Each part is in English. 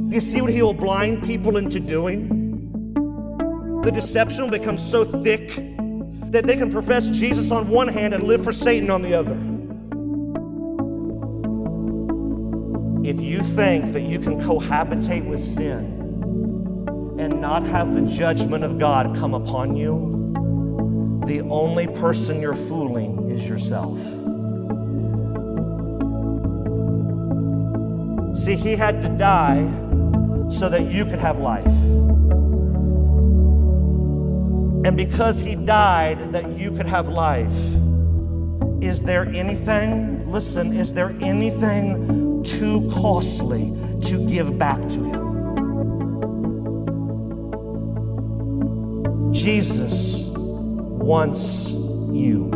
You see what he will blind people into doing? The deception will become so thick that they can profess Jesus on one hand and live for Satan on the other. If you think that you can cohabitate with sin and not have the judgment of God come upon you, the only person you're fooling is yourself. See, he had to die so that you could have life. And because he died that you could have life, is there anything, listen, is there anything too costly to give back to him? Jesus wants you.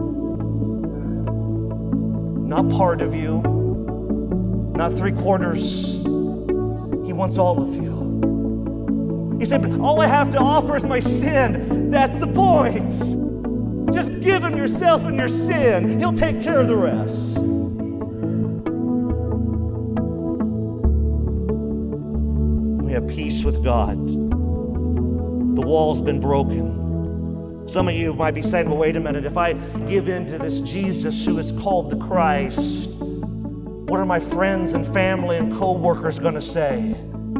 Not part of you, not 3/4. He wants all of you. He said, but all I have to offer is my sin. That's the point. Just give him yourself and your sin. He'll take care of the rest. We have peace with God. The wall's been broken. Some of you might be saying, well, wait a minute. If I give in to this Jesus who is called the Christ, what are my friends and family and co-workers going to say?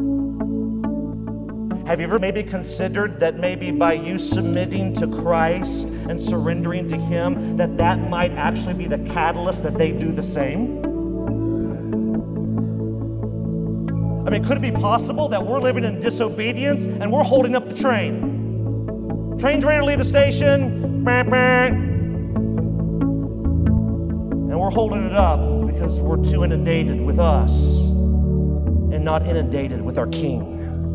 Have you ever maybe considered that maybe by you submitting to Christ and surrendering to him, that might actually be the catalyst that they do the same? I mean, could it be possible that we're living in disobedience and we're holding up the train? Train's ready to leave the station, and we're holding it up because we're too inundated with us and not inundated with our King.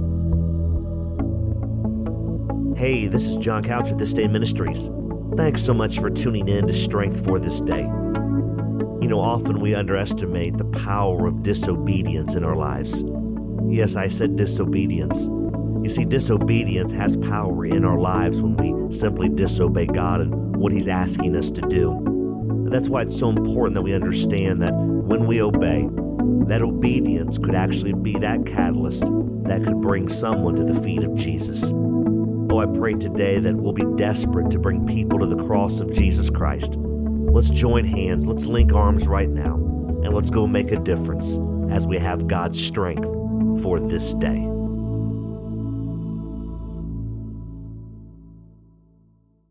Hey, this is John Couch with This Day Ministries. Thanks so much for tuning in to Strength for This Day. You know, often we underestimate the power of disobedience in our lives. Yes, I said disobedience. You see, disobedience has power in our lives when we simply disobey God and what he's asking us to do. And that's why it's so important that we understand that when we obey, that obedience could actually be that catalyst that could bring someone to the feet of Jesus. Oh, I pray today that we'll be desperate to bring people to the cross of Jesus Christ. Let's join hands, let's link arms right now, and let's go make a difference as we have God's strength for this day.